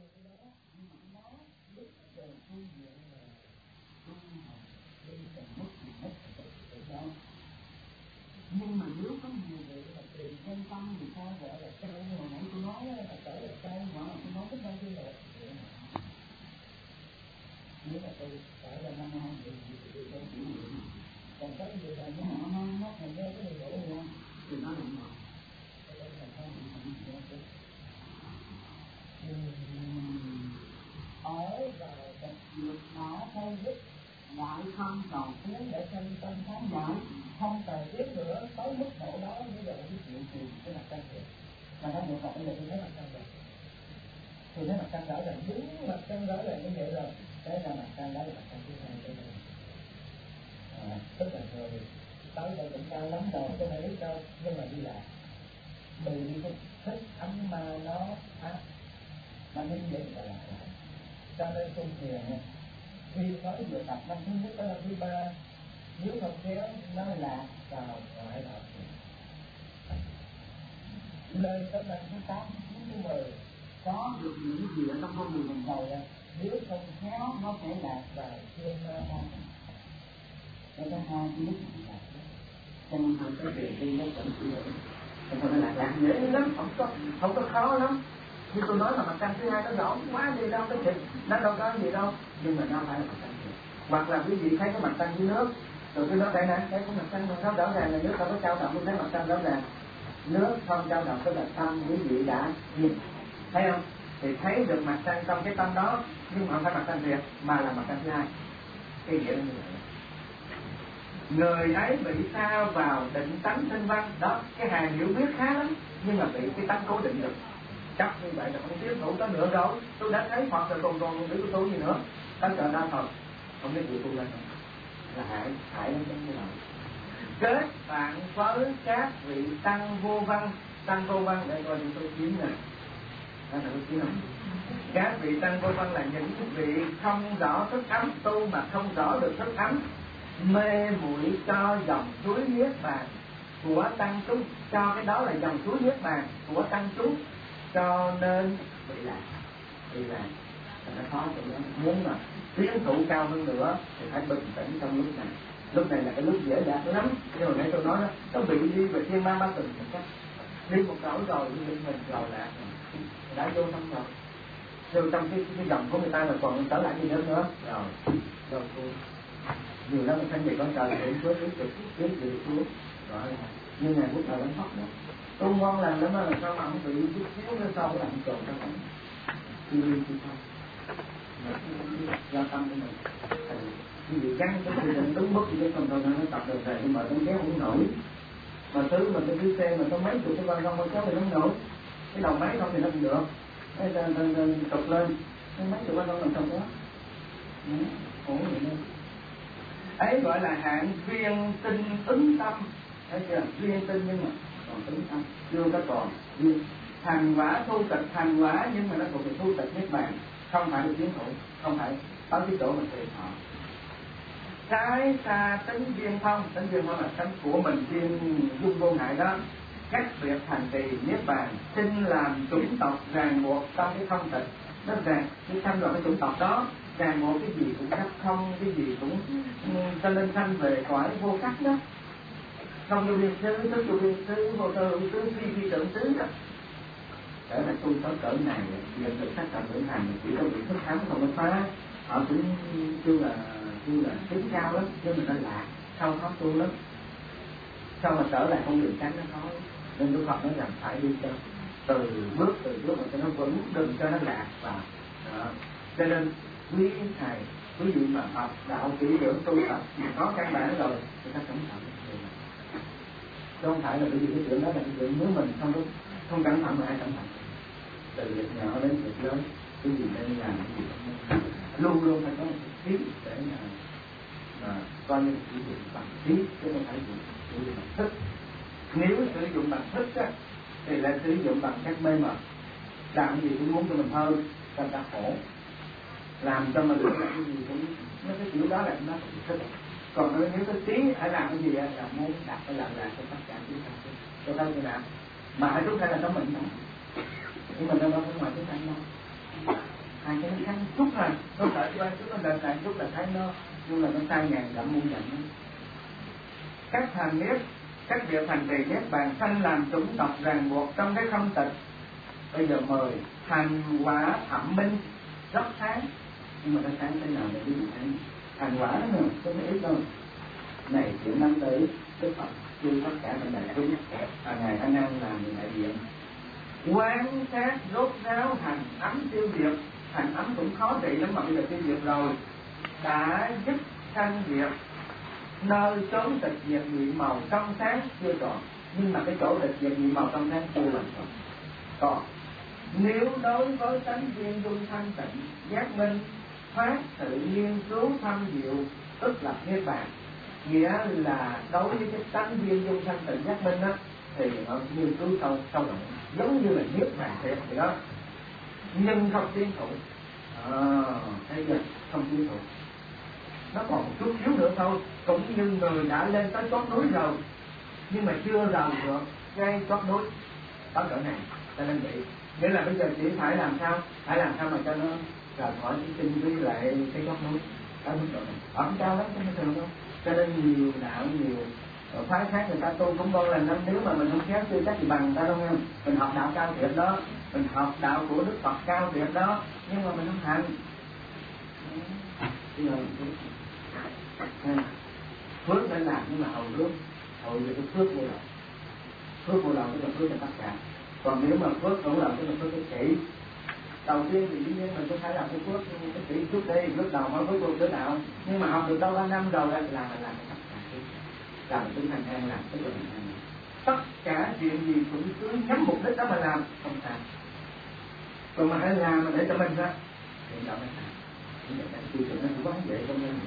cái đó, nhưng mà nó lúc đầu tu viện là tu học đi cần mất thì mất ở đó. Nhưng mà nếu có nhiều người là tùy nhân tâm thì sao gọi là cây, hồi nãy tôi nói là trở là cây, hoặc là tôi nói cái bao nhiêu là nếu mà tôi phải là năm hai thì tôi không chịu được. Còn cái gì là nó thành ra cái điều đó luôn thì nó làm ngọt. Cái đó là không bị được. Ở vào tập dược đã thay dứt lại không cầu tiến để sanh tâm kháng giải, không cần tiếp nữa tới mức độ đó mới giờ cái chuyện gì cái mặt trăng được. Mà nó được học bây giờ tôi thấy mặt trăng rồi. Tôi thấy mặt trăng rõ ràng, đúng mặt trăng rõ ràng như vậy rồi. Thế là mặt trăng đó là mặt trăng thứ hai cho nên. Tức là rồi tới đây cũng cao lắm rồi, tôi phải biết đâu, nhưng mà đi lại bị cái thích ấm mà nó mà nó vậy là lại. Cho nên công thiền khi mới vừa tập năm thứ nhất tới năm thứ ba, nếu không khéo nó lạc vào ngoại đạo lên tới năm thứ 8, thứ 9, thứ 10 có được những gì ở trong con đường mình ngồi ra, nếu không khéo nó sẽ lạc vào thiên ma môn. Cái thứ hai cái lúc mình lạc cho nên không có việc đi nó vẫn chỉ được. Còn nó lạc dễ lắm, không có khó lắm. Như tôi nói là mặt trăng thứ hai nó rõ quá gì đâu, cái chuyện nó đâu có gì đâu, nhưng mà nó phải là mặt trăng thứ. Hoặc là quý vị thấy cái mặt trăng dưới nước, rồi tôi nói đây nè, đây có mặt trăng mà nó rõ ràng là nước không có dao động, tôi thấy mặt trăng rõ ràng. Nước không dao động tức là tâm quý vị đã nhìn, thấy không? Thì thấy được mặt trăng trong cái tâm đó, nhưng mà không phải mặt trăng thiệt, mà là mặt trăng thứ hai. Cái nghĩa là như vậy. Người ấy bị sa vào định tánh tinh văn đó, cái hàng hiểu biết khá lắm, nhưng mà bị cái tánh cố định được. Chắc như vậy là không tiếp thủ tới nữa rồi. Tôi đã thấy Phật rồi còn biết cái tu gì nữa. Tất cả đa phần không biết gì tu lên là hại lắm như nào. Kết bạn với các vị tăng vô văn để coi chúng tôi kiếm nè. Đó là tôi kiếm không? Các vị tăng vô văn là những vị không rõ thức ấm, tu mà không rõ được thức ấm, mê muội cho dòng suối niết bàn của tăng chúng, cho cái đó là dòng suối niết bàn của tăng chúng, cho nên bị lạc nó khó cho nó. Muốn mà tiến thủ cao hơn nữa thì phải bình tĩnh trong lúc này là cái lúc dễ dàng lắm. Nhưng mà nãy tôi nói đó, nó bị đi về thiên ma ba từng chắc đi một cõi rồi nhưng mình lầu lạc đã vô tâm rồi, vô trong cái dòng của người ta là còn trở lại gì nữa rồi nhiều lắm mình thấy con trời cũng xuống tiếp xuống rồi nhưng ngày quốc thời vẫn thoát nữa. Tôi ngon lành lắm là sao mà không bị chút xíu nữa sau làm trộn trong cảnh khi không do tâm của mình như vậy gắn cái sự định đúng mức thì cái phần đầu nó tập được rồi nhưng mà nó kéo không nổi. Mà thứ mà cái xe mà có mấy chục cái ban không kéo thì nó nổi, cái đầu máy không thì nó không được, cái trục lên cái mấy chục ban không làm sao đó khổ vậy nên ấy gọi là hạng viên tinh ứng tâm. Thấy chưa? Viên tinh nhưng mà còn ứng tâm chưa có còn viên thành quả thu tịch thành quả, nhưng mà nó thuộc về thu tịch niết bàn, không phải được tiến thủ, không phải tới cái chỗ mình tìm họ. Trái xa tính viên thông là tánh của mình viên dung vô hại đó, cách biệt thành trì niết bàn, xin làm chủng tộc ràng buộc trong cái thông tịch. Nó ràng cái sanh rồi cái chủng tộc đó ràng buộc cái gì cũng khắc không, cái gì cũng cho nên sanh về cõi vô sắc đó, không vô biên xứ, tức vô biên xứ, vô cơ hữu xứ, phi tưởng xứ đó. Để là tu tới cỡ này nhận được sắc tầm lưỡng hành chỉ có bị thức thắng không có phá. Họ cũng kêu là tính cao lắm, nhưng mà nó lạc sau khó tu lắm, sau mà trở lại con đường tránh nó khó. Nên Đức Phật nói rằng phải đi cho từ bước mà cho nó vững, đừng cho nó lạc vào đó. Cho nên quý thầy quý vị mà học đạo kỹ dưỡng tu tập có căn bản rồi thì ta cẩn thận. Chứ không phải là bởi vì cái chuyện đó là cái chuyện nếu mình không cẩn thận mà ai cẩn thận. Từ việc nhỏ đến việc lớn, cái gì nên làm cái gì không nên. Luôn luôn phải có một cái trí để mà coi như sử dụng bằng trí chứ không phải sử dụng bằng thức. Nếu sử dụng bằng thức á, thì lại sử dụng bằng cách mê mờ, làm gì cũng muốn cho mình hơn, cho ta khổ, làm cho mình được làm cái gì cũng cái kiểu đó là nó bị thức. Còn nếu cái trí phải làm cái gì là muốn đạt phải làm lại cho tất cả chúng ta cho thấy như nào mà chúng ta là có mình thôi, nhưng mình đâu có ngoài chúng ta đâu. hai cái nó khác chút thôi. Tôi đợi cho chút nó đợi lại chút là thấy nó, nhưng mà nó sai ngàn dặm muôn dặm. Các hành niết, các việc hành trì niết bàn sanh làm chúng tộc ràng buộc trong cái không tịch. Bây giờ mời hành quả thẩm minh rất sáng, nhưng mà nó sáng thế nào để biết hành quả đó nữa, không ít đâu. Này chuyện năm tới Đức Phật chưa tất cả mình đại chúng ngày ăn làm đại diện quan sát rốt ráo hành ấm tiêu diệt. Hành ấm cũng khó trị lắm mà bây giờ tiêu diệt rồi, đã giúp sanh diệt nơi chốn tịch diệt nhị màu trong sáng chưa còn, nhưng mà cái chỗ tịch diệt nhị màu trong sáng chưa làm còn. Nếu đối với tánh viên dung thanh tịnh giác minh phát tự nghiên cứu thâm diệu tức là niết bàn, nghĩa là đối với cái tánh viên dung thanh tịnh giác minh đó thì họ nghiên cứu sâu rộng giống như là niết bàn thiệt vậy đó, nhưng không tiến thủ. Thấy chưa? Không tiến thủ, nó còn một chút xíu nữa thôi. Cũng như người đã lên tới chót núi rồi nhưng mà chưa rời được ngay chót núi đó cỡ này, cho nên vậy. Nghĩa là bây giờ chỉ phải làm sao mà cho nó rời khỏi cái tinh vi lại cái chót núi ở mức độ này, ở cao lắm không thường đâu. Cho nên nhiều đạo nhiều phái khác người ta tu cũng ngon lành lắm, nếu mà mình không khéo chưa chắc gì bằng người ta đâu nghe. Mình học đạo cao thiệt đó, mình học đạo của Đức Phật cao thiệt đó, nhưng mà mình không hành. Phước nên làm nhưng mà hầu nước, hầu như cái phước vô đầu. Phước vô đầu tức là phước cho tất cả. Còn nếu mà phước vô đầu tức là phước cái kỹ. Đầu tiên thì dĩ nhiên mình có phải làm cái phước cái kỹ trước đây, lúc đầu mới phước vô tới đạo. Nhưng mà học được đâu 3 năm rồi là làm tất cả. Làm tính thành an làm tức là thành an. Tất cả chuyện gì cũng cứ nhắm mục đích đó mà làm, không sao. Còn mà hãy làm mà để cho mình đó thì đâu mới sao. Như vậy tiêu chuẩn nó cũng quá dễ không nên.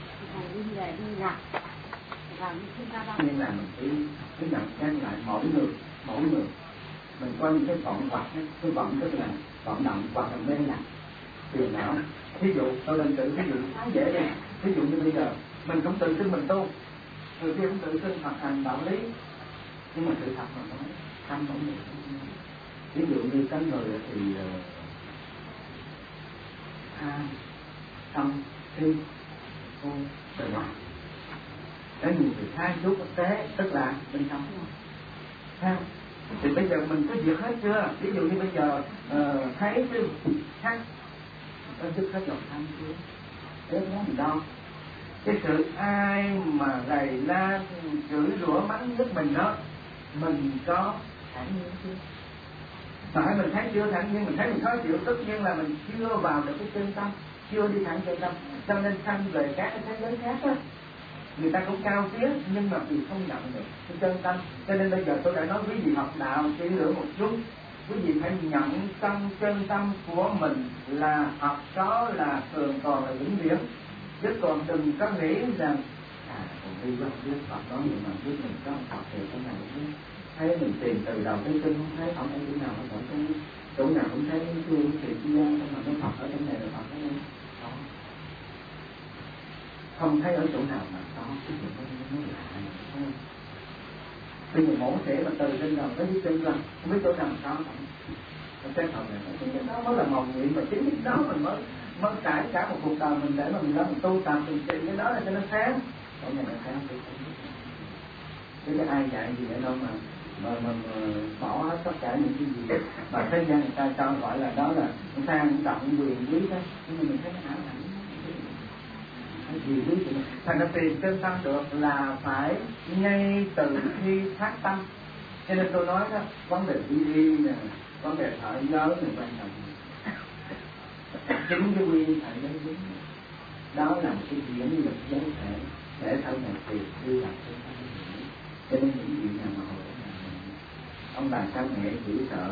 Nhưng là mình cứ nhận xem lại mỗi người mình coi những cái vọng hoặc cái vọng tức là vọng động hoặc là mê là phiền não. Ví dụ tôi định tự ví dụ khá dễ đi, ví dụ như bây giờ mình cũng tự xưng mình tu, người kia cũng tự xưng thực hành đạo lý, nhưng mà sự thật mà nói tâm không được. Ví dụ như có người thì tâm thi tu từ ngoài, có nhiều thì hai chút thực tế tức là bên trong sao. Thì bây giờ mình có việc hết chưa? Ví dụ như bây giờ thấy cái khác có dứt hết dòng tâm chưa? Thế nó mình đo cái sự ai mà gầy la chửi rủa mắng nhất mình đó, mình có thản nhiên chưa? Phải mình thấy chưa thản nhiên, mình thấy mình khó chịu, tất nhiên là mình chưa vào được cái chân tâm, chưa đi thẳng chân tâm. Cho nên sanh về các cái thế giới khác á, người ta cũng cao tiếng nhưng mà vì không nhận được cái chân tâm. Cho nên bây giờ tôi đã nói quý vị học đạo kỹ lưỡng một chút, quý vị phải nhận trong chân tâm của mình là học đó là thường còn là vĩnh viễn, chứ còn đừng có nghĩ rằng còn đi qua biết Phật đó nhưng mà biết mình có học thì cái này cũng thấy mình tìm từ đầu tới chân không thấy không thấy chỗ nào nó cũng chỗ nào cũng thấy thương thì chi ra, nhưng mà nó Phật ở trong này là Phật ở đây đó, không thấy ở chỗ nào mà có cái chuyện nó lạ không. Bây giờ mổ xẻ mà từ trên đầu tới dưới chân là không biết chỗ nào có không. Cái phần này cái đó mới là mầu nhiệm, mà chính cái đó mình mới trải cả một cuộc đời mình để mà mình đó mình tu tập mình tìm cái đó là cho nó sáng. Cái này là sáng chứ cái ai dạy gì vậy đâu mà bỏ hết tất cả những cái gì mà thế gian người ta cho gọi là đó là sang trọng quyền quý đó, nhưng mà mình thấy nó ảo ảnh cái gì quý thì thành ra tìm chân tâm được là phải ngay từ khi phát tâm. Cho nên tôi nói đó, vấn đề đi nè, vấn đề thở giới là quan trọng. Chính cái quy thầy đấy đúng đó là một cái diễn lực dấu thể để sau này tìm đi làm chân tâm. Cho nên những gì nào mà hồi ông bà cha mẹ chỉ sợ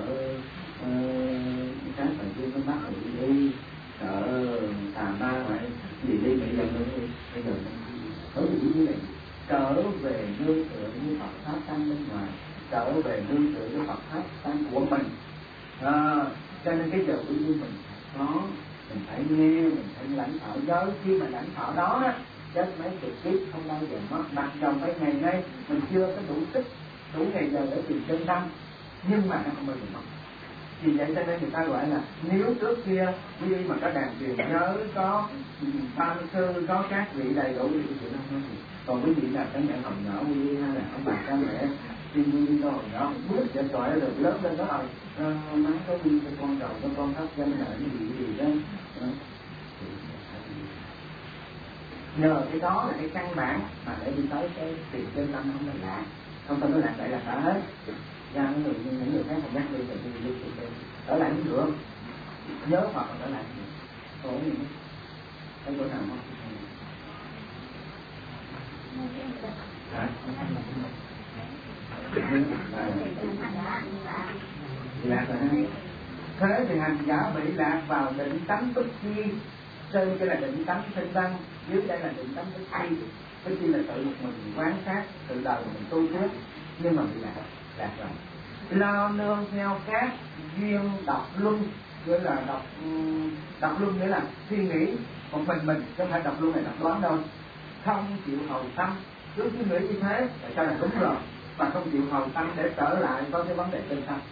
cái phần kia nó bắt rồi đi, sợ tà ma vậy gì đi bây giờ đối với như này trở về nương tựa như Phật pháp tăng bên ngoài, trở về nương tựa với Phật pháp tăng của mình. Cho nên cái giờ của mình có mình phải nghe, mình phải lãnh thọ giới. Khi mà lãnh thọ đó á, chết mấy chục kiếp không bao giờ mất. Mặc dòng phải ngày nay mình chưa có đủ sức đủ ngày giờ để tìm chân tâm, nhưng mà nó không bao giờ mất. Vì vậy cho nên người ta gọi là nếu trước kia quý vị mà có đàn truyền nhớ, có tam sư, có các vị đầy đủ thì chuyện không gì. Còn quý vị là các mẹ hồi nhỏ quý vị hay là ông bà cha mẹ khi quý vị hồi nhỏ bước để gọi được lớn lên đó rồi má có đi cho con đầu cho con thắp danh là gì đó. Nhờ cái đó là cái căn bản mà để đi tới cái tiền chân tâm không là lạ, không tâm nó lạc lại là cả hết. Ra những người khác không nhắc đi rồi đi ở lại cũng được, nhớ hoặc là ở lại khổ gì đó. Thấy chỗ nào không? Lạc rồi ha. Thế thì hành giả bị lạc vào định tánh bất chi. Trên cái là định tánh sinh văn, dưới đây là định tánh bất chi. Bất chi là tự một mình quán sát, tự đầu mình tu trước, nhưng mà bị lạc rồi. Lo nương theo các duyên độc luân, gọi là độc luân nghĩa là suy nghĩ một mình, chứ không phải độc luân này độc đoán đâu. Không chịu hầu tâm, cứ suy nghĩ như thế là cho là đúng rồi, mà không chịu hầu tâm để trở lại có cái vấn đề tinh thần.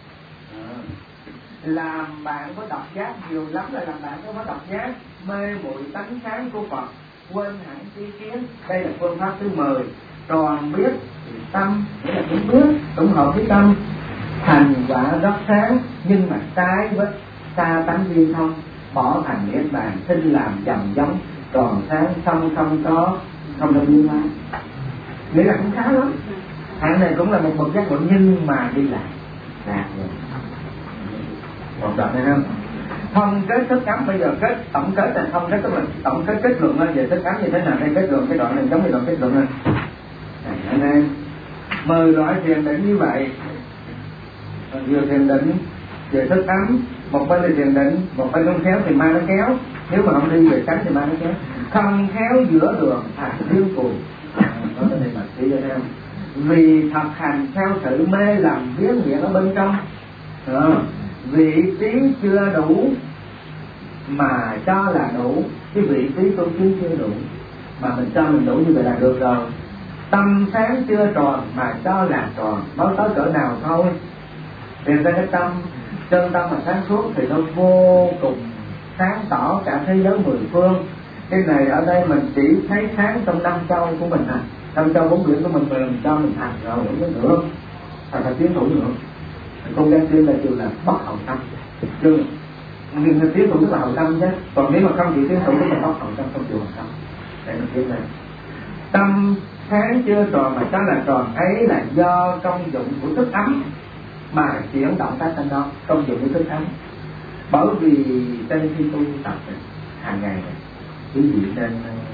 Làm bạn có độc giác nhiều lắm, là làm bạn có độc giác mê muội tánh sáng của Phật, quên hẳn tri kiến. Đây là phương pháp thứ 10. Tròn biết thì tâm, nghĩa là cũng biết tổng hợp với tâm, thành quả rất sáng, nhưng mà trái với xa tánh viên thông, bỏ thành niết bàn, sinh làm dòng giống, tròn sáng không có liên quan. Nghĩa là cũng khá lắm. Hạng này cũng là một bậc giác ngộ nhưng mà đi lại lạc rồi. Một đoạn này không? Thông kết thức cấm, bây giờ kết tổng kết là thông kết, tức là tổng kết luận về thức cấm như thế nào. Đây kết luận cái đoạn này giống như đoạn kết luận này. Anh em 10 loại thiền định như vậy, vừa thiền định về thức ấm, một bên là thiền định, một bên không khéo thì ma nó kéo, nếu mà không đi về tránh thì ma nó kéo. Không khéo giữa đường thành điên cuồng. Đó là đây mà chỉ vậy em. Vì thực hành theo sự mê lầm biến hiện ở bên trong, vị trí chưa đủ mà cho là đủ, cái vị trí tu trí chưa đủ mà mình cho mình đủ như vậy là được rồi. Tâm sáng chưa tròn mà cho là tròn, nói tới cỡ nào thôi. Tìm ra cái tâm, chân tâm mà sáng suốt thì nó vô cùng sáng tỏ cả thế giới 10 phương. Cái này ở đây mình chỉ thấy sáng trong 5 châu của mình à, 5 châu 4 biển của mình cho mình thành rồi, không nữa, thành là tiến thủ nữa. Con gian tiên là chịu là bất hậu tâm, chứ nhưng tiến thủ tức là hậu tâm chứ, còn nếu mà không chịu tiến thủ tức là bất hậu tâm, không chịu hậu tâm. Đây là tiếp này. Tâm sáng chưa tròn mà cho là tròn ấy là do công dụng của thức ấm mà chuyển động tác sanh đó, công dụng của thức ấm. Bởi vì trên khi tu tập hàng ngày này, quý vị nên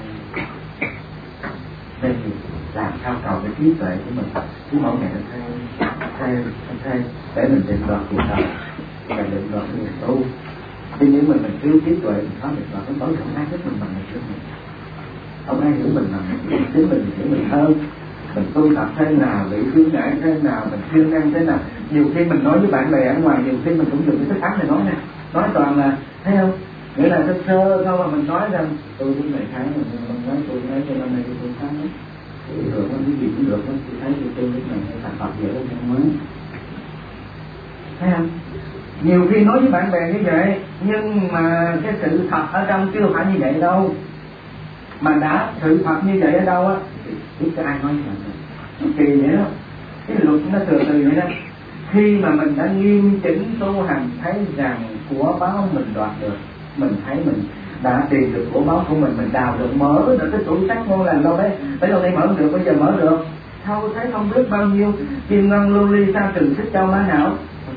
làm sao cầu cái trí tuệ của mình, chứ mỗi ngày thay để mình định đoạt cuộc đời, và định đoạt người tu. Tuy nhiên mình thiếu trí tuệ mình khó định đoạt, nó tối không ai thích mình bằng người mình, không ai hiểu mình bằng mình, chính mình hiểu mình hơn. Mình tu tập thế nào, bị khuyến ngại thế nào, mình khuyên ăn thế nào. Nhiều khi mình nói với bạn bè ở ngoài, nhiều khi mình cũng dùng cái thức ấm này nói nè, nói toàn là thấy không, nghĩa là sơ thôi mà mình nói rằng tôi cũng này khá, mình nói tôi nói cho năm nay tôi khá lắm, thì được nó cái gì cũng được, tôi thấy tôi lúc này thành Phật dễ hơn mới, thấy không? Nhiều khi nói với bạn bè như vậy, nhưng mà cái sự thật ở trong chưa phải như vậy đâu. Mà đã sự thật như vậy ở đâu á, biết cho ai nói như vậy. Kỳ vậy đó, cái luật nó từ vậy đó. Khi mà mình đã nghiêm chỉnh tu hành, thấy rằng của báo mình đoạt được, mình thấy mình đã tìm được của báo của mình đào được, mở được cái tủ sách ngon lành đâu đấy, tới đâu đây mở được, bây giờ mở được. Thâu thấy không biết bao nhiêu kim ngân lưu ly sao trừng xích châu má não.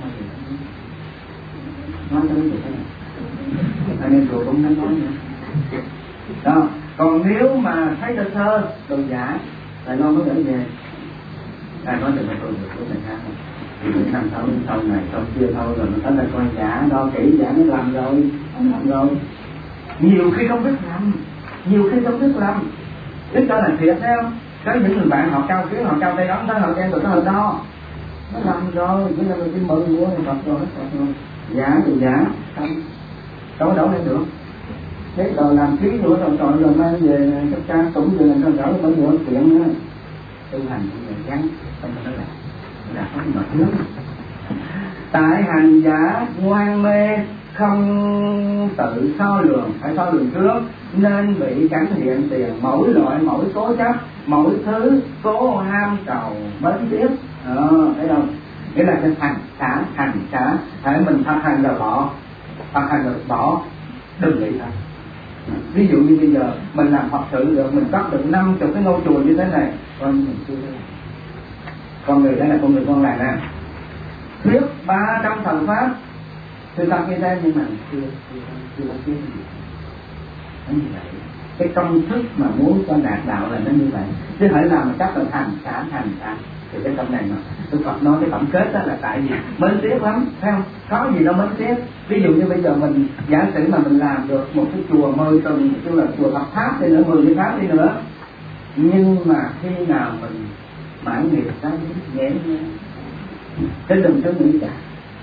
Nói cho biết thế này, anh em chùa cũng nói nữa. Đó. Còn nếu mà thấy sơ sơ đồ giả lại lo mới gửi về, ai nói được mà tôi được của người khác không? Thì những năm sau này sau kia thôi rồi nó tới là coi giả, đo kỹ giả nó làm rồi, không làm rồi. Nhiều khi không biết làm, nhiều khi không biết làm, biết cho là thiệt thấy không? Có những người bạn họ cao kiến, họ cao tay đóng tới họ khen rồi, họ đo, nó làm rồi, chứ là mình đi mượn mua thì Phật rồi, giả thì giả, không đâu đâu lên được. Thế rồi làm ký nữa rồi mang về các cha cũng về làm sao mới được chuyện nữa. Tu hành cũng là gắn, không có là không mà thiếu. Tại hành giả ngoan mê không tự so lường, phải so lường trước, nên bị cảnh hiện tiền mỗi loại mỗi cố chấp, mỗi thứ cố ham cầu mến tiếc. Thấy không? Nghĩa là cái hành xả, hãy mình thực hành là bỏ, thực hành là bỏ, đừng nghĩ thôi. Ví dụ như bây giờ mình làm Phật sự được, mình cất được 50 cái ngôi chùa như thế này, mình chưa thế này. Con người đây là con người con lại nè, thuyết 300 thần pháp từ tập như thế, nhưng mà chưa có biết gì. Nó như vậy. Cái công thức mà muốn cho đạt đạo là nó như vậy. Chứ phải làm mà chắc là hành xả. Thì cái công này mà Đức Phật nói cái tổng kết đó là tại vì mến tiếc lắm, thấy không? Có gì đâu mến tiếc. Ví dụ như bây giờ mình giả sử mà mình làm được một cái chùa 10 tầng, tức là chùa Phật Tháp đi nữa, 10 cái tháp đi nữa, nhưng mà khi nào mình mãn nghiệp đó nhẹ nhẹ, chứ đừng có nghĩ cả.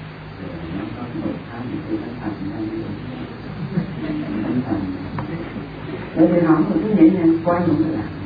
Bởi vì không mình cứ nhẹ nhàng quay một cái làm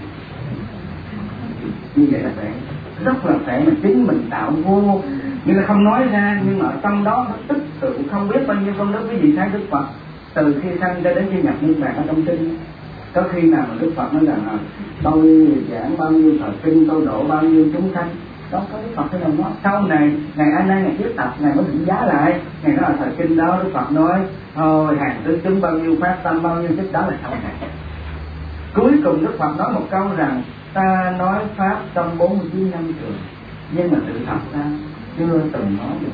như vậy là phải rất là phải mà chính mình tạo vô, nhưng là không nói ra, nhưng mà ở trong đó nó tích tụ không biết bao nhiêu công đức. Cái gì thấy Đức Phật từ khi sanh cho đến khi nhập niết bàn ở trong kinh, có khi nào mà Đức Phật nói rằng tôi giảng bao nhiêu thời kinh, tôi độ bao nhiêu chúng sanh, đó có Đức Phật cái đồng đó. Sau này ngày anh nay ngày kiếp tập ngày mới định giá lại, ngày đó là thời kinh đó Đức Phật nói thôi hàng tứ chúng bao nhiêu phát tâm bao nhiêu, chút đó là sau này. Cuối cùng Đức Phật nói một câu rằng ta nói pháp trong 49 năm trường, nhưng mà sự thật ra chưa từng nói được.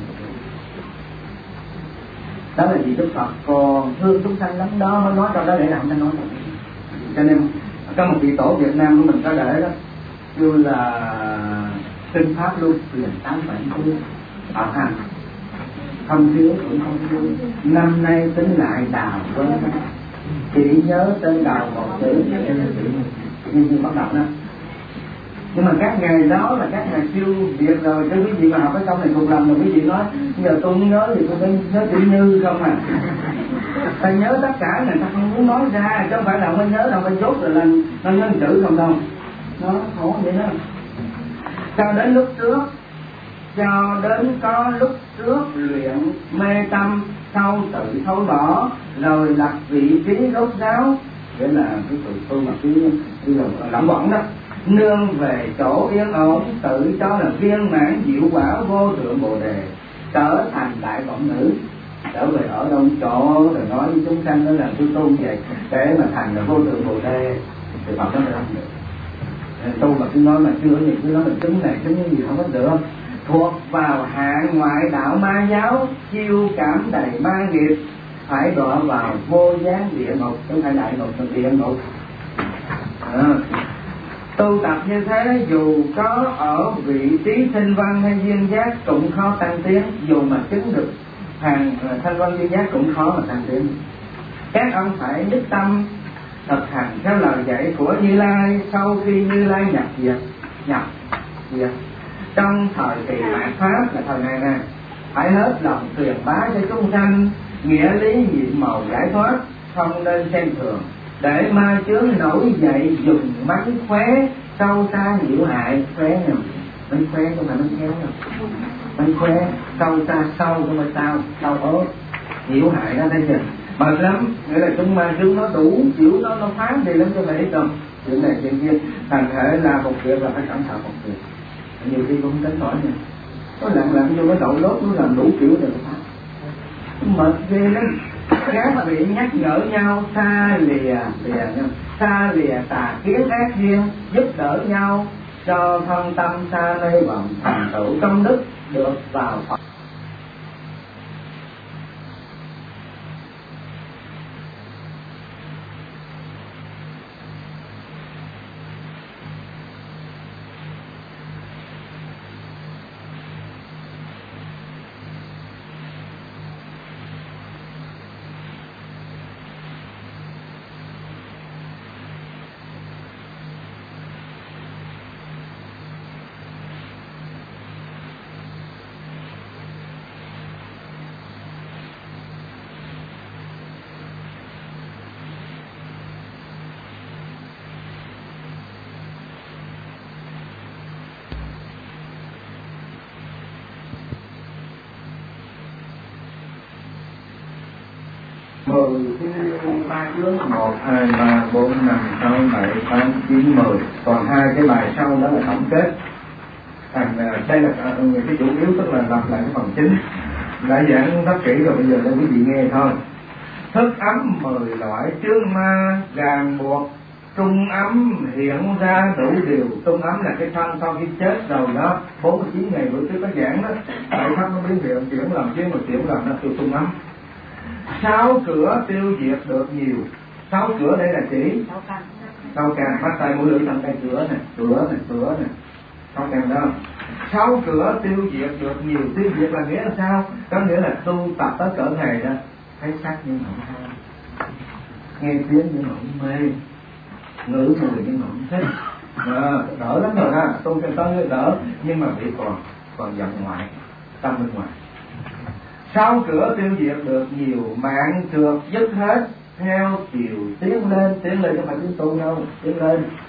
Đó là vì Đức Phật còn thương chúng sanh lắm đó, mới nói câu đó để làm ta nói được. Cho nên có một vị tổ Việt Nam của mình có để đó như là kinh pháp luôn truyền 8 bản chương ở hành không thiếu cũng không thiếu, năm nay tính lại đào với chỉ nhớ tên đào một chữ như bắt đầu đó. Nhưng mà các ngày đó là các ngày siêu việt rồi, chứ quý vị mà học cái câu này thuộc lòng rồi quý vị nói giờ tôi không nhớ thì tôi phải nhớ chữ Như không à. Ta nhớ tất cả này, ta không muốn nói ra, chứ không phải là không nhớ đâu, phải chốt rồi là nó nhớ chữ không đâu. Nó khổ vậy đó. Cho đến lúc trước, cho đến có lúc trước luyện mê tâm sau tự thôi bỏ, rồi lập vị trí rốt ráo, nghĩa là cái tự tu mà cái lỏng quẩn đó, nương về chỗ yên ổn, tự cho là viên mãn diệu quả vô thượng bồ đề, trở thành đại vọng nữ, trở về ở đâu chỗ rồi nói với chúng sanh đó là tôi tu vậy để mà thành là vô thượng bồ đề, thì Phật nó mới làm được. Tu mà cứ nói mà chưa gì cứ nói mình chứng này chứng cái gì không có được, thuộc vào hạng ngoại đạo ma giáo, chiêu cảm đầy ma nghiệp, phải đọa vào vô gián địa ngục, không phải đại ngục mà địa ngục. Tu tập như thế dù có ở vị trí thanh văn hay duyên giác cũng khó tăng tiến, dù mà chứng được hàng thanh văn duyên giác cũng khó mà tăng tiến. Các ông phải nhất tâm thực hành theo lời dạy của Như Lai. Sau khi Như Lai nhập diệt trong thời kỳ mạt pháp là thời này nè, phải hết lòng truyền bá cho chúng sanh nghĩa lý nhiệm màu giải thoát, không nên xem thường, để ma chướng nổi dậy dùng mánh khóe sâu xa nhiễu hại. Khóe nè, mánh khóe không phải mánh khéo đâu, mánh khóe sâu xa, sâu không phải sao, sâu ớt nhiễu hại đó, thấy chưa? Mệt lắm, nghĩa là chúng ma chướng nó đủ chịu, nó phá đi lắm cho phải ít đâu. Chuyện này chuyện kia, thành thể là một việc là phải cẩn thận một việc. Nhiều khi cũng tránh khỏi nè, có lặng vô cái đậu lốt nó làm đủ kiểu rồi nó phá. Mệt ghê lắm. Các vị nhắc nhở nhau xa lìa tà kiến ác duyên, giúp đỡ nhau cho thân tâm xa mê vọng, thành tựu công đức được vào Phật. 10 ba chướng 1, 2, 3, 4, 5, 6, 7, 8, 9, 10. Còn hai cái bài sau đó là tổng kết. Đây là cái chủ yếu, tức là lặp lại cái phần chính. Đã giảng rất kỹ rồi, bây giờ cho quý vị nghe thôi. Thức ấm 10 loại chướng ma ràng buộc, trung ấm hiện ra đủ điều. Trung ấm là cái thân sau khi chết rồi đó, 49 ngày bữa trước có giảng đó, tại pháp nó biến hiện chuyển làm chứ mà chuyển làm nó từ trung ấm. 6 cửa tiêu diệt được nhiều. 6 cửa đây là chỉ 6 càng, phát tay mũi lưỡi thận tay cửa này, cửa này, cửa này, 6 càng đó. 6 cửa tiêu diệt được nhiều. Tiêu diệt là nghĩa là sao? Có nghĩa là tu tập tới cỡ này đó, thấy sắc nhưng không ham, nghe tiếng nhưng không mê, ngửi mùi nhưng không thích, đỡ lắm rồi ha. Tu cho tới đỡ, nhưng mà bị còn giận ngoại, tâm bên ngoài. 6 cửa tiêu diệt được nhiều, mạng trượt dứt hết, theo chiều tiến lên không phải tiến tu đâu, tiến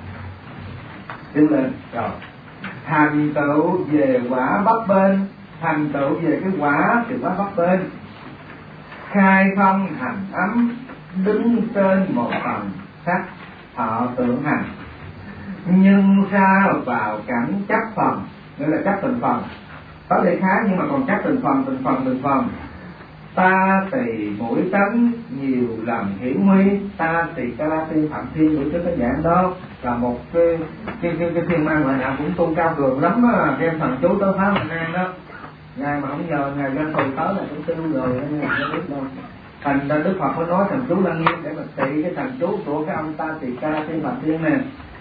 lên rồi thành tựu về quả bấp bên, thành tựu về cái quả thì quả bấp bên. Khai thông thành ấm, đứng trên một phần sắc thọ tưởng hành, nhưng ra vào cảnh chấp phần, nghĩa là chấp từng phần. Có thể khác nhưng mà còn chấp từng phần. Ta tỳ mũi tánh nhiều lần hiển nguy. Ta tỳ ca la ti phạm thiên bữa trước cái giảng đó là một cái thiên mang loại nào cũng tu cao cường lắm á, đem thần chú tới phá Bình An đó. Ngài mà không nhờ ngài lên hồi tới là cũng tiêu rồi, nên không biết đâu. Thành ra Đức Phật mới nói thần chú Lăng Nghiêm để mà trị cái thần chú của cái ông ta tỳ ca la ti phạm thiên này.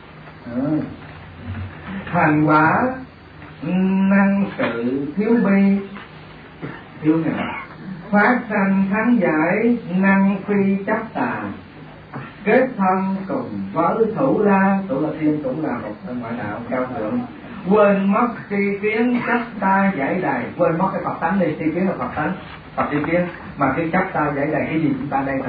Thành quả năng sự thiếu bi, thiếu này phát sanh thắng giải, năng phi chấp tà, kết thân cùng với thủ la thiên cũng là một ngoại đạo cao thượng. Quên mất tri kiến chấp ta giải đầy, quên mất cái Phật tánh đi, tri kiến là Phật tánh, Phật tri kiến, mà cái chấp ta giải đầy cái gì chúng ta đây.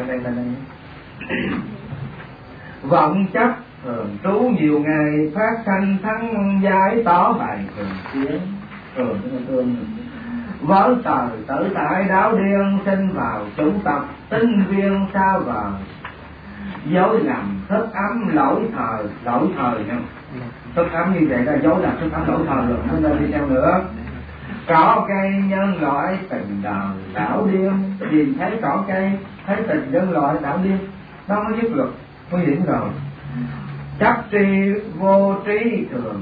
Vọng chấp thường trú nhiều ngày, phát sanh thắng giải tỏ bài thường chiến, thường vỡ trời tử tại đáo điên, sinh vào chúng tập tinh viên sao vào, dối lầm thức ấm lỗi thời nha. Thức ấm như vậy là dối lầm thức ấm lỗi thời rồi, không nên đi theo nữa. Cỏ cây nhân loại tình đời đảo điên, nhìn thấy cỏ cây thấy tình nhân loại đảo điên, nó mới dứt được, nguy hiểm rồi. Chấp tri vô trí thường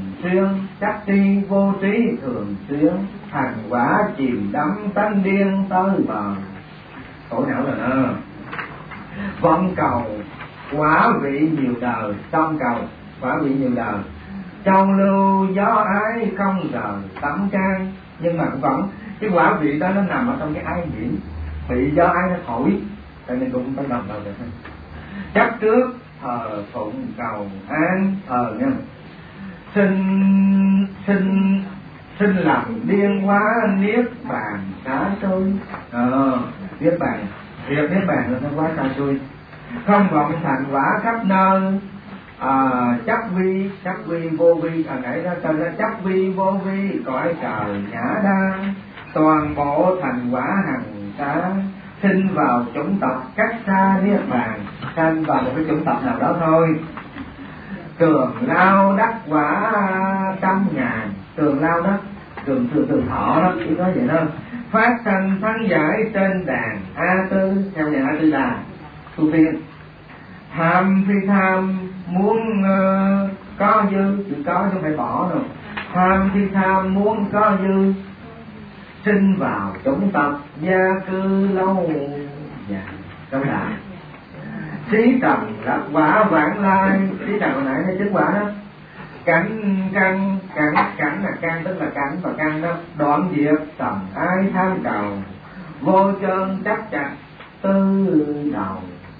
xuyên, thành quả chìm đắm tánh điên tới bờ. Khổ não là nó. Vọng cầu quả vị nhiều đời, tâm cầu quả vị nhiều đời, trong lưu gió ái không rời tấm can. Nhưng mà vẫn cái quả vị đó nó nằm ở trong cái ái nhiễm, bị gió ái nó thổi, cho nên cũng phải đồng đầu được. Chấp trước thờ phụng cầu an, thờ nha, sinh làm điên hóa niết bàn xá xôi. Niết bàn, việc niết bàn là nó quá xa xôi. Không vọng thành quả khắp nơi, chấp vi vô vi, nãy đó tên là chấp vi vô vi, cõi trời nhã đa, toàn bộ thành quả hằng xá, sinh vào chủng tộc cách xa niết bàn, sanh vào một cái chủng tộc nào đó thôi. Trường lao đắc quả 100.000, trường lao đó, trường thọ đó, chỉ nói vậy thôi. Phát sanh thắng giải trên đàn A Tư, theo nhà A Tư Đà tu tiên. Tham phi tham muốn có dư, chỉ có chứ phải bỏ đâu. Tham phi tham muốn có dư, sinh vào chủng tộc gia cư lâu dài trong đại. Xí trần là quả vãng lai, xí trần hồi nãy nó chứng quả đó. Cảnh là căn, tức là cảnh và căn đó. Đoạn diệt tầm ai tham cầu, vô chân chấp chặt tư đầu.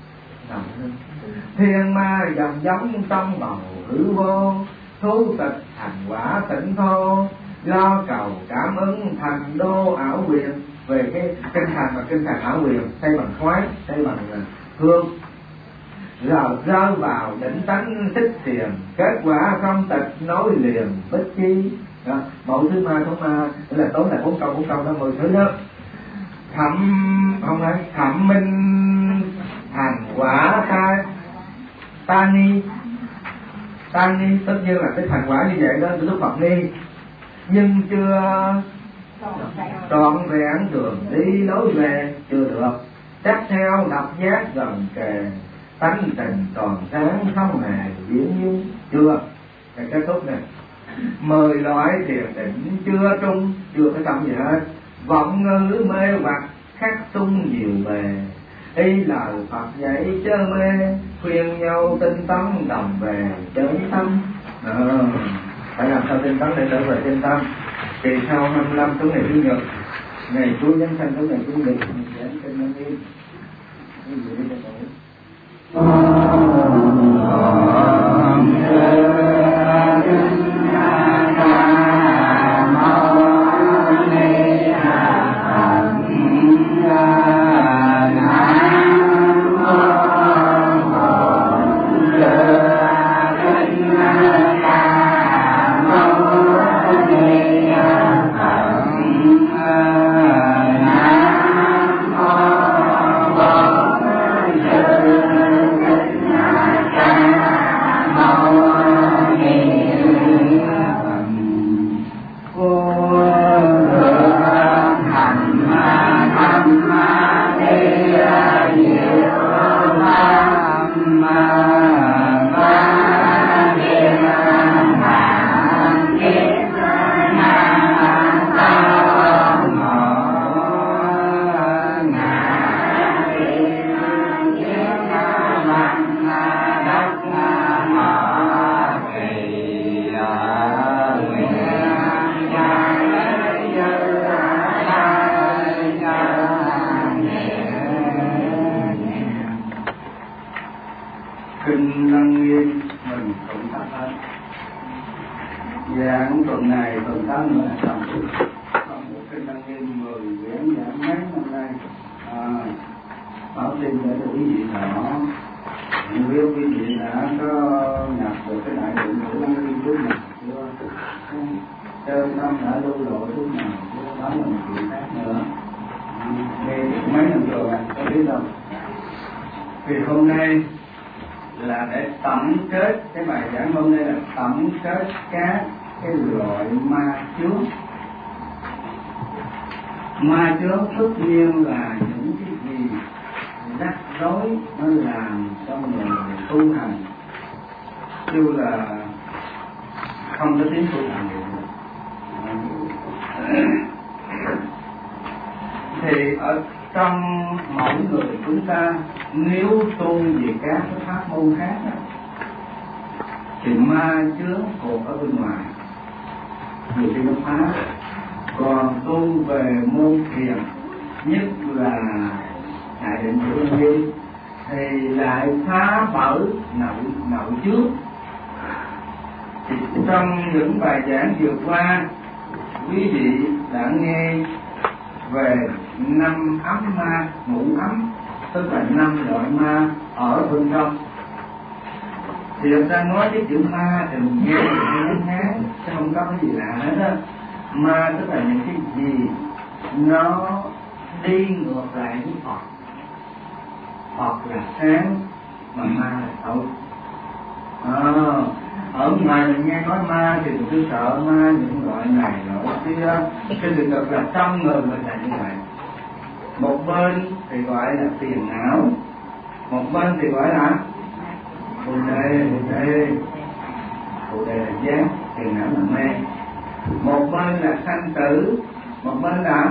Thiên ma dòng giống trong bầu hữu vô, thú tịch thành quả tỉnh thô, lo cầu cảm ứng thành đô ảo quyền. Về cái kinh thành mà kinh thành ảo quyền, xây bằng khoái, xây bằng hương, rồi rơi vào đỉnh tánh xích xiềng, kết quả không tịch nối liền bích chi. Bộ thứ ma thống ma, tức là tối là 4 câu đó, 10 thứ đó. Thẩm minh ta ni tất nhiên là cái thành quả như vậy đó Đức Phật ni, nhưng chưa trọn vẹn đường đi lối về, chưa được chắc theo độc giác gần kề, tánh tình tròn sáng không hề diễn như chưa. Cái kết thúc này 10 loại thiền định chưa trung, chưa có tâm gì hết, vọng ngữ mê hoặc khắc tung nhiều bề, y lời Phật dạy chớ mê, khuyên nhau tinh tấn đồng về chớ tâm. Phải làm sao tinh tấn để trở về tinh tâm. Thì sau 25 tuần ngày Chủ nhật, ngày Chúa Giáng sinh tuần ngày Chủ nhật, mình sẽ kinh Lăng Nghiêm. Quý vị đi cho kinh Lăng Nghiêm mình cũng thắp hết. Giảng tuần này tuần 8 nữa là xong. Còn một kinh Lăng Nghiêm 10 quyển giảng mấy năm nay. Báo tin để cho quý vị rõ. Nếu quý vị đã có nhập được cái đại định của Lăng Nghiêm trước nào chưa? Trên năm đã lưu lộ trước nào chưa? Đó là một chuyện khác nữa. Nghe được mấy năm rồi có biết đâu. Vì hôm nay là để tổng kết, cái bài giảng hôm nay là tổng kết các cái loại ma chướng. Ma chướng tất nhiên là những cái gì rắc rối nó làm cho người tu hành chứ là không có tiếng tu hành được. Thì ở trong mỗi người chúng ta nếu tu về các cái pháp môn khác đó, thì ma chướng thuộc ở bên ngoài người đi nó phá. Còn tu về môn thiền, nhất là đại định của Lăng Nghiêm, thì lại phá vỡ nội chướng. Thì trong những bài giảng vừa qua, quý vị đã nghe về 5 ấm ma, ngũ ấm, tức là 5 loại ma ở bên trong. Thì người ta nói cái chữ ma thì mình nghe ngán, chứ không có cái gì lạ hết á. Ma tức là những cái gì nó đi ngược lại với Phật. Phật là sáng mà ma là tối. Ở ngoài mình nghe nói ma thì mình cứ sợ ma những loại này loại kia. Cái sự thật là trong người mình là như vậy. Một bên thì gọi là phiền não, một bên thì gọi là bồ đề là giác, phiền não là mê. Một bên là sanh tử, một bên là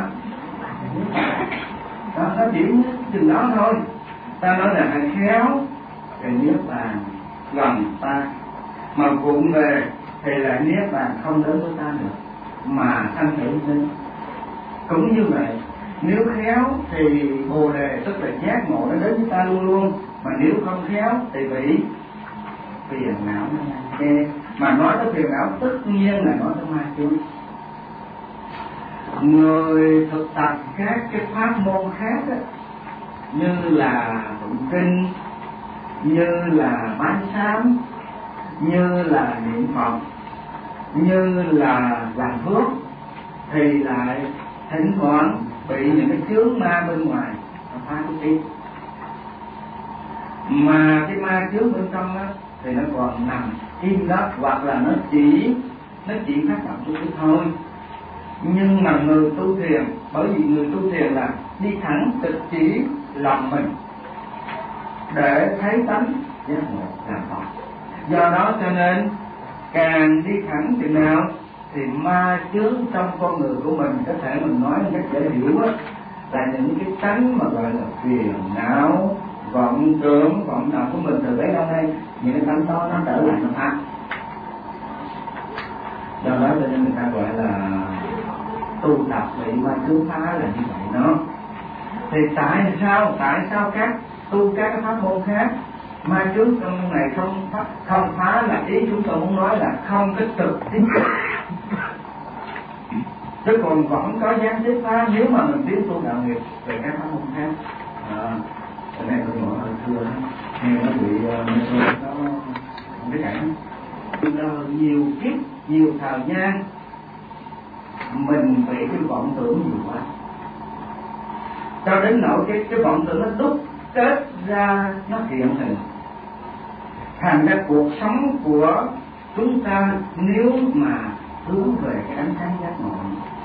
đó, nó chỉ chừng đó thôi. Ta nói là hãy khéo thì niết bàn gần ta, mà vụng về thì lại niết bàn không đến với ta được, mà sanh tử sinh. Cũng như vậy, nếu khéo thì bồ đề tức là giác ngộ nó đến với ta luôn luôn, mà nếu không khéo thì bị phiền não nó nghe. Mà nói tới phiền não tất nhiên là nói tới ma chướng. Người thực tập các cái pháp môn khác đó, như là tụng kinh, như là bái sám, như là niệm Phật, như là làm phước, thì lại thỉnh thoảng bị những cái chướng ma bên ngoài phá cái tim. mà cái ma chướng bên trong á thì nó còn nằm im đó, hoặc là nó chỉ phát động chút ít thôi. Nhưng mà người tu thiền, bởi vì người tu thiền là đi thẳng trực chỉ lòng mình để thấy tánh giác ngộ làm Phật. Do đó cho nên càng đi thẳng chừng nào thì ma chướng trong con người của mình, có thể mình nói một cách dễ hiểu á, là những cái tánh mà gọi là phiền não, vọng tưởng, vọng động của mình từ bấy lâu nay, những cái tánh đó nó trở lại nó ác. Do đó cho nên người ta gọi là tu tập bị ma chướng phá là như vậy đó. Thì tại sao các cái pháp môn khác ma chướng trong này không phá, là ý chúng tôi muốn nói là không cái trực tiếp, chứ còn vẫn có gián tiếp phá nếu mà mình tiếp tu đạo nghiệp về các pháp môn khác. Cái này tôi nói hồi xưa nghe nó bị nó không biết cảnh nhiều kiếp nhiều thời gian mình bị cái vọng tưởng nhiều quá, cho đến nỗi cái vọng tưởng nó đúc kết ra, nó hiện hình thành ra cuộc sống của chúng ta nếu mà hướng về cái ánh sáng giác ngộ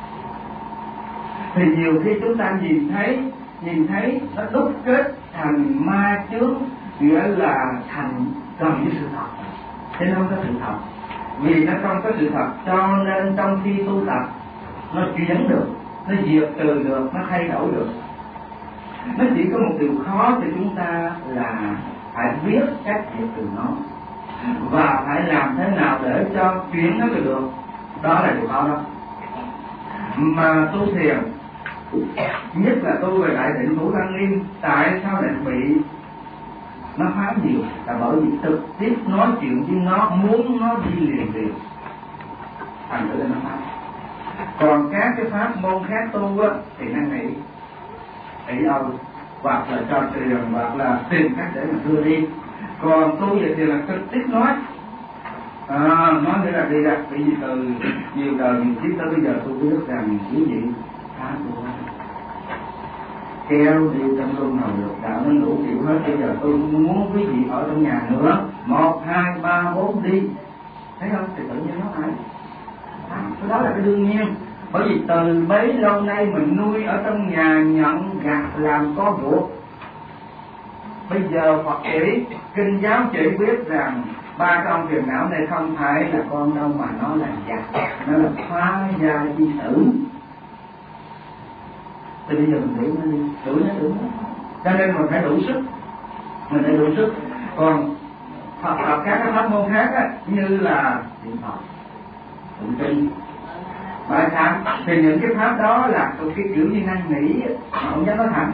thì nhiều khi chúng ta nhìn thấy nó đúc kết thành ma chướng, nghĩa là thành gần như sự thật, chứ nó không có sự thật. Vì nó không có sự thật cho nên trong khi tu tập nó chuyển được, nó diệt trừ được, nó thay đổi được. Nó chỉ có một điều khó cho chúng ta là phải biết cách diệt trừ nó, và phải làm thế nào để cho chuyển nó được. Đó là điều khó đó. Mà tu thiền, nhất là tu về đại định thủ lăng nghiêm, tại sao lại bị nó phá nhiều? Là bởi vì trực tiếp nói chuyện với nó, muốn nó đi liền thành thử nó phá. Còn các cái pháp môn khác tu á thì nó nghĩ âu, hoặc là cho tiền, hoặc là tìm cách để mà đưa đi. Còn tu về thì là trực tiếp nói nghĩa là đi ra, bởi vì từ nhiều đời nhiều kiếp tới bây giờ tôi biết rằng quý vị phá tu kéo đi trong luân hồi được, đạo nó đủ chịu hết. Bây giờ tôi muốn quý vị ở trong nhà nữa, 1, 2, 3, 4 đi, thấy không? Thì tự nhiên nó phải cái đó là cái đương nhiên. Bởi vì từ bấy lâu nay mình nuôi ở trong nhà, nhận gặt làm con ruột. Bây giờ Phật chỉ, kinh giáo chỉ biết rằng ba cái ông phiền não này không phải là con đâu, mà nó là giặc, nó là phá gia chi tử. Thì bây giờ mình đuổi nó đi, cho nên mình phải đủ sức. Còn học các cái pháp môn khác á, như là niệm Phật, tụng kinh, bài tham, thì những cái pháp đó là cái kiểu như năng nghĩ mà không dám nói thẳng,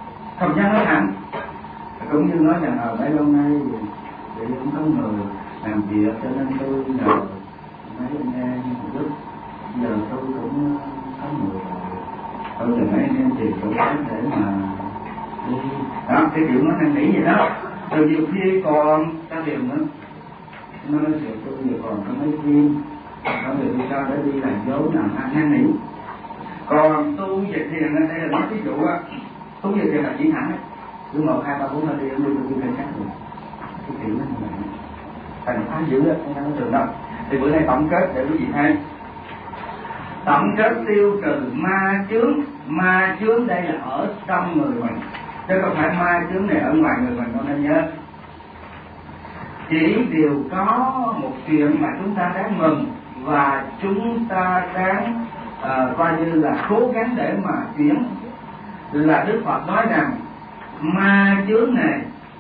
cũng như nói rằng ở bấy lâu nay vì không có người làm việc cho nên tôi nhờ mấy anh em một lúc, giờ tôi cũng có người tôi từ mấy anh em tìm chỗ khác để mà đi đó, cái kiểu nó năng nghĩ vậy đó. Rồi nhiều khi còn ta tìm nữa, nó nói chuyện tôi giờ còn có mấy phim có người đi sao để đi làm dấu làm ăn năng nghĩ. Còn tu về thiền đây là nói ví dụ á, tu về thiền là chỉ thẳng á, cứ 1, 2, 3, 4 là đi cái khác rồi, cái kiểu nó như vậy thành phá dữ á, không có được đâu. Thì bữa nay tổng kết để quý vị thấy, tổng kết tiêu trừ ma chướng đây là ở trong người mình, chứ không phải ma chướng này ở ngoài người mình, con nên nhớ. Chỉ điều có một chuyện mà chúng ta đáng mừng và chúng ta đáng coi như là cố gắng để mà chuyển, là Đức Phật nói rằng ma chướng này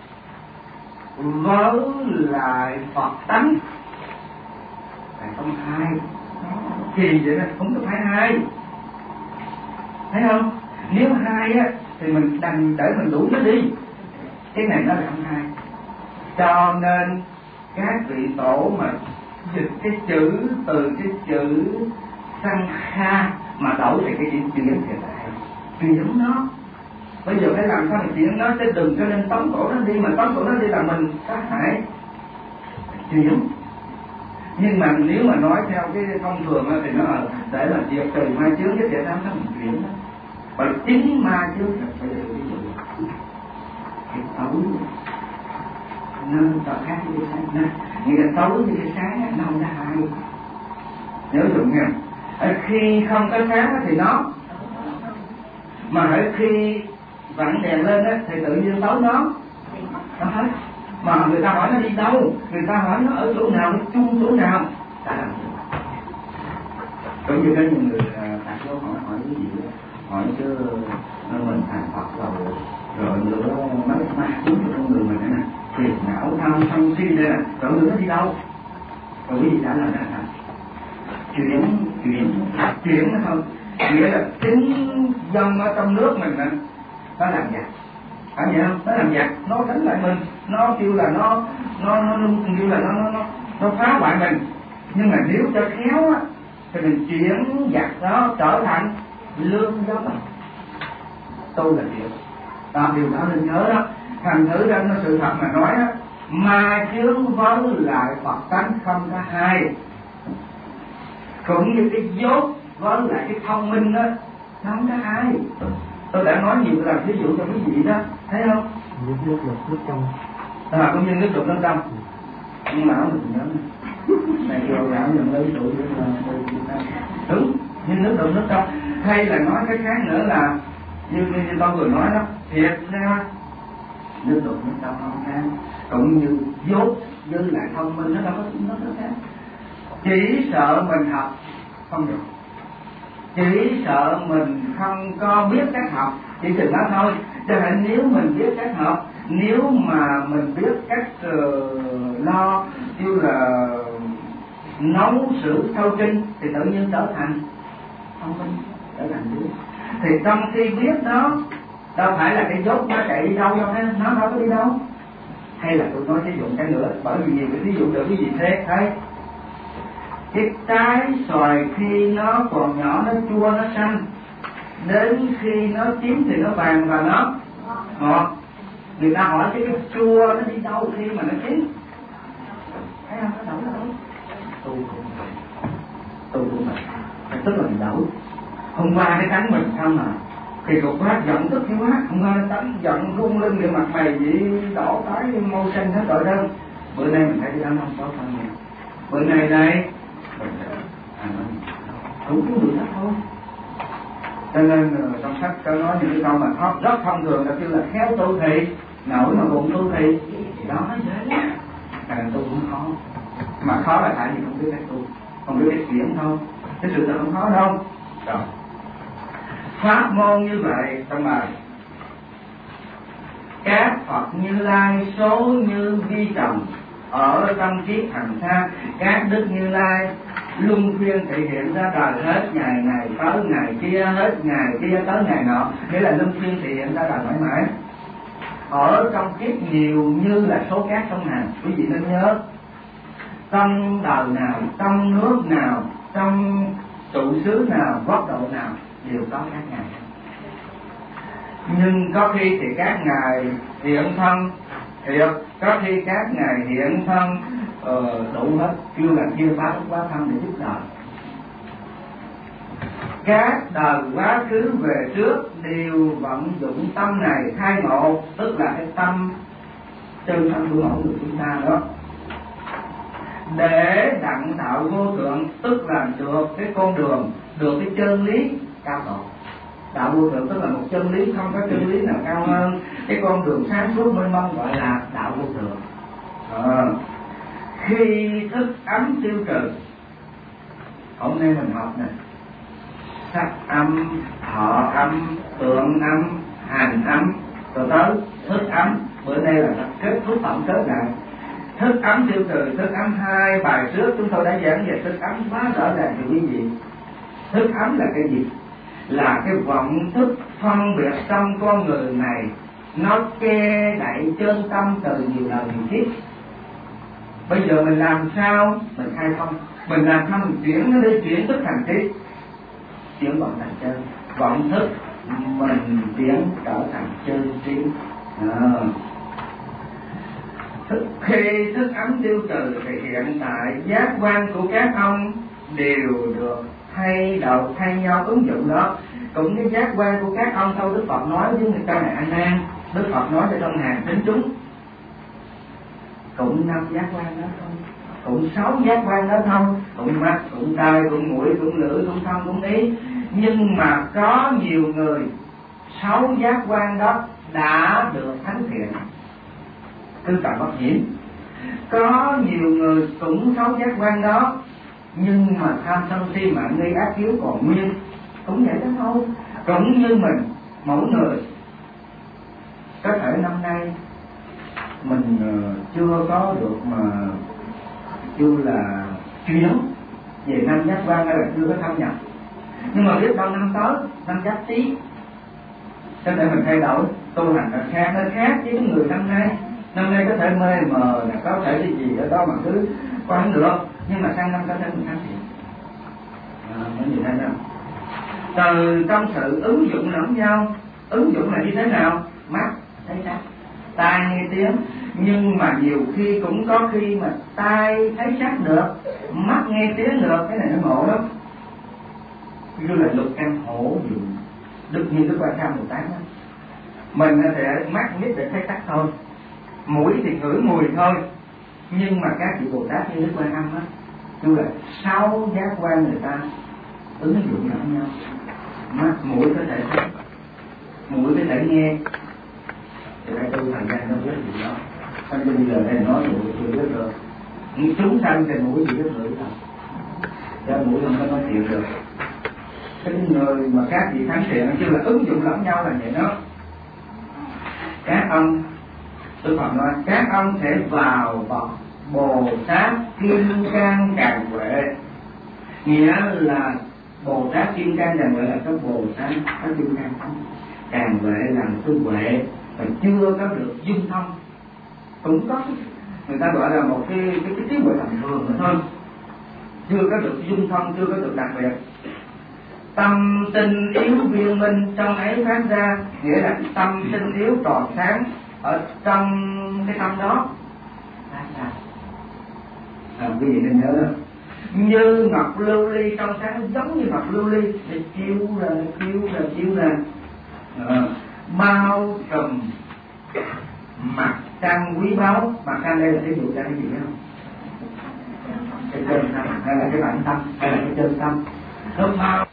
với lại Phật tánh là không hai. Thì vậy là không có phải hai, thấy không? Nếu hai á thì mình đành để mình đuổi nó đi, cái này nó là không hai. Cho nên các vị tổ mà dịch cái chữ từ cái chữ sang kha mà đổi thành cái chữ chuyển thì lại chuyển nó. Bây giờ phải làm sao để chuyển nó, chứ đừng cho nên tống cổ nó đi, mà tống cổ nó đi là mình sát hại. Chuyển. Nhưng mà nếu mà nói theo cái thông thường thì nó để là diệt trừ ma chướng, cái Việt Nam nó mình chuyển đó. Và chính ma chướng thật phải được ví dụ cái ấu nên tỏ khác với cái sáng nè, nghĩa là tối với cái sáng nó không ra hai. Nhớ dùng nha. Khi không có sáng thì nó, mà khi vặn đèn lên á thì tự nhiên tối nó hết. Mà người ta hỏi nó đi đâu, người ta hỏi nó ở chỗ nào, nó chung chỗ nào, ta làm gì? Cũng như có nhiều người đặt câu hỏi cái gì đó, hỏi chứ mình thành Phật rồi nữa mấy ma chúng trong người mình nè, phiền não tham sân si đây nè, rồi nữa nó đi đâu? Rồi quý vị trả lời là chuyển nó không, nghĩa là tính dâm ở trong nước mình nè, nó làm giặc, phải vậy không? Nó làm giặc, nó đánh lại mình, nó kêu là nó kêu là nó phá hoại mình. Nhưng mà nếu cho khéo á thì mình chuyển giặc đó trở thành lương giống. Tôi là điều đó nên nhớ đó. Thành thử ra nó sự thật mà nói á, ma chướng với lại Phật tánh không có hai. Cũng như cái dốt với lại cái thông minh đó, nó không có hai. Tôi đã nói nhiều lần ví dụ cho quý vị đó, thấy không? Nước trong. Cũng như nước đục nước trong. Nhưng mà mình nhớ này điều đạo nhận lấy tụi đúng như nước đục nước trong. Hay là nói cái khác nữa là như tôi vừa nói đó, thiệt ra nước đục nước trong không khác. Cũng như dốt với lại thông minh nó đâu có khác. Chỉ sợ mình học không được, chỉ sợ mình không có biết cách học, chỉ chừng đó thôi. Cho nên nếu mình biết cách học, nếu mà mình biết cách lo như là nấu sữa thâu kinh thì tự nhiên trở thành thông minh, trở thành biết. Thì trong khi biết đó đâu phải là cái dốt nó chạy đi đâu đâu, nó đâu có đi đâu. Hay là tôi nói ví dụ cái nữa, bởi vì nhiều cái ví dụ được cái gì thế thấy. Cái trái xoài khi nó còn nhỏ nó chua nó xanh, đến khi nó chín thì nó vàng và nó ngọt. Người ta hỏi cái chua nó đi đâu khi mà nó chín? Thấy không? Nó đâu đâu. Tôi cũng vậy. Tức là mình đâu. Hôm qua cái cánh mình không mà thì cục quát giận tức cái quát, hôm qua tánh giận rung lên về mặt mày vậy đỏ tái màu xanh hết rồi đâu. Bữa nay mình thấy cái đó không có phân nha. Bữa nay đây cũng có được hết thôi. Cho nên trong sách có nói những cái câu mà rất thông thường là kêu là khéo tu thị, nổi mà bụng tu thị thì đó nó dễ lắm. Càng tu cũng khó, mà khó là tại vì không biết cách tu, không biết cách chuyển thôi, cái sự thật không khó đâu. Rồi pháp môn như vậy trong bài các Phật Như Lai số như vi trần ở trong kiếp thành xa, các đức Như Lai luân phiên thể hiện ra đời, hết ngày này tới ngày kia, hết ngày kia tới ngày nọ, nghĩa là luân phiên thể hiện ra đời mãi mãi. Ở trong kiếp nhiều như là số cát trong hàng. Quý vị nên nhớ, trong đời nào, trong nước nào, trong trụ xứ nào, quốc độ nào đều có các ngày. Nhưng có khi thì các ngài hiện thân thiệt, có khi các ngài hiện thân đủ hết, kêu là kêu phá quá thân để giúp đời. Các đời quá khứ về trước đều vận dụng tâm này khai ngộ, tức là cái tâm chân thân của mỗi người chúng ta đó, để đặng đạo vô thượng, tức là được cái con đường, được cái chân lý cao độ. Đạo vô thượng tức là một chân lý, không có chân lý nào cao hơn. Cái con đường sáng suốt mênh mông gọi là đạo vô thượng. Khi thức ấm tiêu trừ, hôm nay mình học nè, sắc âm, thọ âm, tượng âm, hành âm, rồi tới thức ấm. Bữa nay là kết thúc tổng kết lại. Thức ấm tiêu trừ, thức ấm 2 bài trước chúng tôi đã giảng về thức ấm quá rõ ràng cho quý vị. Thức ấm là cái gì? Là cái vọng thức phân biệt trong con người này, nó che đậy chân tâm từ nhiều đời nhiều kiếp. Bây giờ mình làm sao mình khai thông, mình làm sao mình chuyển nó đi, chuyển thức thành trí, chuyển vọng thành chân, vọng thức mình chuyển trở thành chân trí. Khi thức ấm tiêu trừ thì hiện tại giác quan của các ông đều được thay đổi, thay nhau ứng dụng đó. Cũng cái giác quan của các ông thôi, Đức Phật nói với người ta này anh An, Đức Phật nói cho trong hàng tín chúng cũng 5 giác quan đó không, cũng 6 giác quan đó không, cũng mắt, cũng tai, cũng mũi, cũng lưỡi, cũng thân, cũng ý. Nhưng mà có nhiều người 6 giác quan đó đã được thánh thiện, tư trọng bất nhiễm. Có nhiều người cũng 6 giác quan đó nhưng mà tham sân si mạng nghi ác yếu còn nguyên, cũng vậy đó thôi. Cũng như mình, mỗi người có thể năm nay mình chưa có được mà kêu là chuyển về 5 giác quan, hay là chưa có thâm nhập, nhưng mà biết bao năm tới, năm Giáp Tý có thể mình thay đổi tu hành nó khác với người năm nay có thể mê mờ, có thể cái gì ở đó mà cứ quán được, nhưng mà sang năm có thể mình phát triển. Nó như thế nào? Từ trong sự ứng dụng lẫn nhau, ứng dụng là như thế nào? Mắt thấy sắc, tai nghe tiếng, nhưng mà nhiều khi cũng có khi mà tai thấy sắc được, mắt nghe tiếng được, cái này nó ngộ lắm. Như là Lục Căn Hổ được như Đức Quan Tham Bồ Tát đó. Mình thì mắt nhất để thấy sắc thôi, mũi thì ngửi mùi thôi, nhưng mà các vị Bồ Tát như Đức Quan Âm á, như là 6 giác quan người ta ứng dụng lẫn nhau. Mắt mũi có thể thấy, mũi có thể nghe, thì đây tu thời gian nó biết gì đó. Cho nên bây giờ đây nói mũi chưa biết được, nhưng chúng sanh thì mũi chỉ biết ngửi thôi, cho mũi không có nói chuyện được. Cái người mà các vị thánh thiện chứ là ứng dụng lẫn nhau là vậy đó. Các ông, Đức Phật nói các ông sẽ vào bậc Bồ Tát Kim Cang Càn Huệ, nghĩa là Bồ Tát Kim Cang Càn Huệ là cái Bồ Tát có Kim Cang, Càn Huệ là tu huệ mà chưa có được dung thông, cũng có người ta gọi là một cái trí huệ tầm thường nữa thôi, chưa có được dung thông, chưa có được đặc biệt. Tâm tinh yếu viên minh trong ấy phát ra, nghĩa là tâm tinh yếu tỏa sáng ở trong cái tâm đó phát ra. Quý vị nên nhớ đó, như ngọc lưu ly trong sáng, giống như ngọc lưu ly để chiếu ra bao trùm mặt trăng quý báu. Mặt trăng đây là cái dụ ra cái gì không? Cái chân tâm hay là cái bản tâm hay là cái chân tâm, nó bao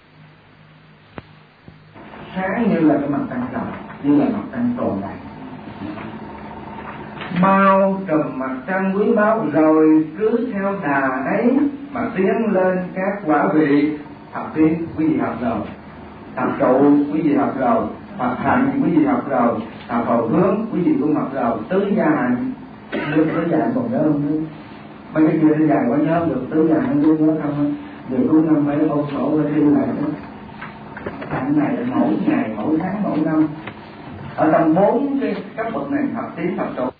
sáng như là cái mặt trăng rằm, như là mặt trăng tròn đầy, bao trùm mặt trăng quý báu, rồi cứ theo đà ấy mà tiến lên các quả vị. Thập tiên quý vị học rồi, thập trụ quý vị học rồi, thập hạnh quý vị học rồi, thập hậu hướng quý vị cũng học rồi, tứ gia hạnh được tứ gia còn nhớ không nữa? Mấy cái kia nó dài quá nhớ được, tứ gia hạnh luôn nhớ không? Rồi cuối năm phải ôn sổ ra thi lại đó. Hạnh này là mỗi ngày, mỗi tháng, mỗi năm ở trong 4 cái cấp bậc này, thập tiến, thập trụ,